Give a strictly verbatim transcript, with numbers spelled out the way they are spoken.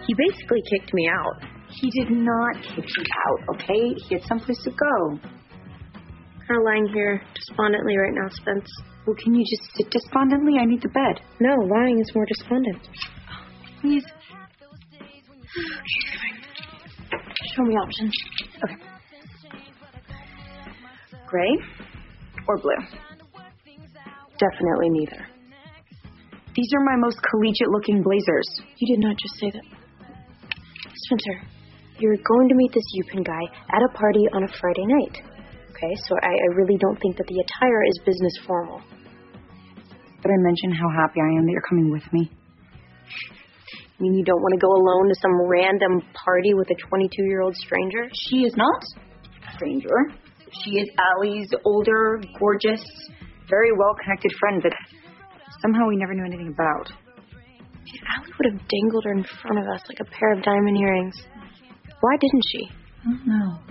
He basically kicked me out. He did not kick you out, okay? He had someplace to go. Kind of lying here despondently right now, Spence. Well, can you just sit despondently? I need the bed. No, lying is more despondent. Please. Show me options. Okay. Gray or blue? Definitely neither. These are my most collegiate-looking blazers. You did not just say that. Spencer, you're going to meet this Yupin guy at a party on a Friday night. Okay, so I, I really don't think that the attire is business formal. But I mentioned how happy I am that you're coming with me. You mean you don't want to go alone to some random party with a twenty-two-year-old stranger? She is not a stranger. She is Allie's older, gorgeous, very well-connected friend that somehow we never knew anything about. Allie would have dangled her in front of us like a pair of diamond earrings. Why didn't she? I don't know.